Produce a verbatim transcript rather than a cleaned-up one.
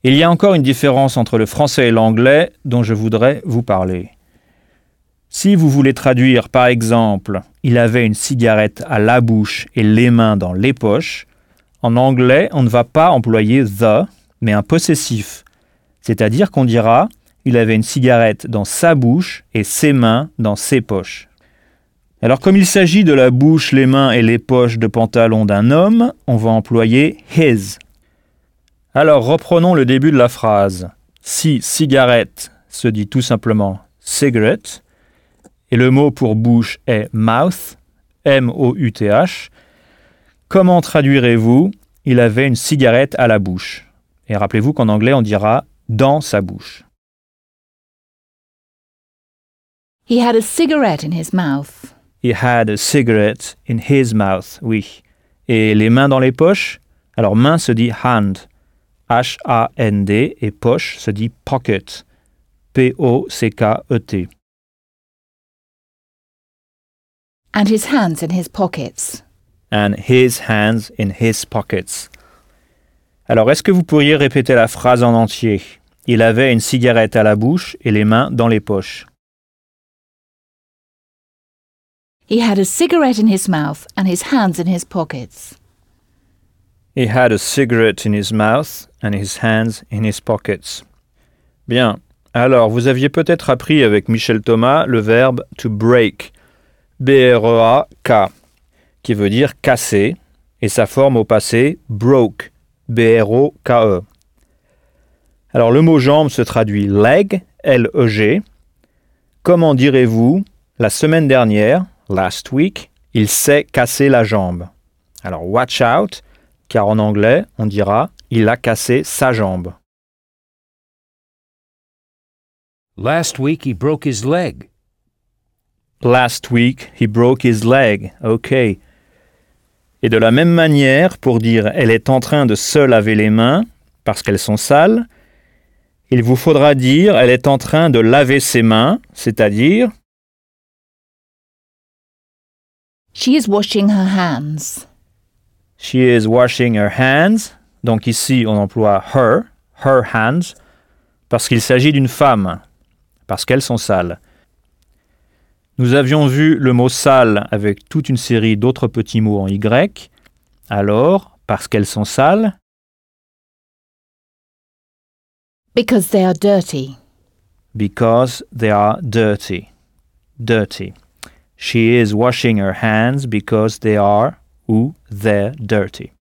Il y a encore une différence entre le français et l'anglais dont je voudrais vous parler. Si vous voulez traduire, par exemple, « Il avait une cigarette à la bouche et les mains dans les poches », en anglais, on ne va pas employer « the », mais un possessif. C'est-à-dire qu'on dira « Il avait une cigarette dans sa bouche et ses mains dans ses poches ». Alors, comme il s'agit de la bouche, les mains et les poches de pantalon d'un homme, on va employer « his ». Alors, reprenons le début de la phrase. Si cigarette se dit tout simplement « cigarette », et le mot pour bouche est « mouth », M O U T H, comment traduirez-vous « Il avait une cigarette à la bouche » ? Et rappelez-vous qu'en anglais, on dira « dans sa bouche ». He had a cigarette in his mouth. He had a cigarette in his mouth, oui. Et les mains dans les poches ? Alors, main se dit hand, H A N D, et poche se dit pocket, P O C K E T. And his hands in his pockets. And his hands in his pockets. Alors, est-ce que vous pourriez répéter la phrase en entier ? Il avait une cigarette à la bouche et les mains dans les poches. He had a cigarette in his mouth and his hands in his pockets. He had a cigarette in his mouth and his hands in his pockets. Bien. Alors, vous aviez peut-être appris avec Michel Thomas le verbe to break, B R E A K, qui veut dire casser, et sa forme au passé, broke, B R O K E. Alors, le mot jambe se traduit leg, L E G. Comment direz-vous, la semaine dernière, last week, il s'est cassé la jambe. Alors, watch out, car en anglais, on dira il a cassé sa jambe. Last week he broke his leg. Last week he broke his leg. OK. Et de la même manière, pour dire elle est en train de se laver les mains parce qu'elles sont sales, il vous faudra dire elle est en train de laver ses mains, c'est-à-dire She is washing her hands. she is washing her hands. Donc ici, on emploie her, her hands, parce qu'il s'agit d'une femme, parce qu'elles sont sales. Nous avions vu le mot sale avec toute une série d'autres petits mots en Y. Alors, parce qu'elles sont sales, Because they are dirty. because they are dirty. Dirty. She is washing her hands because they are ou they're dirty.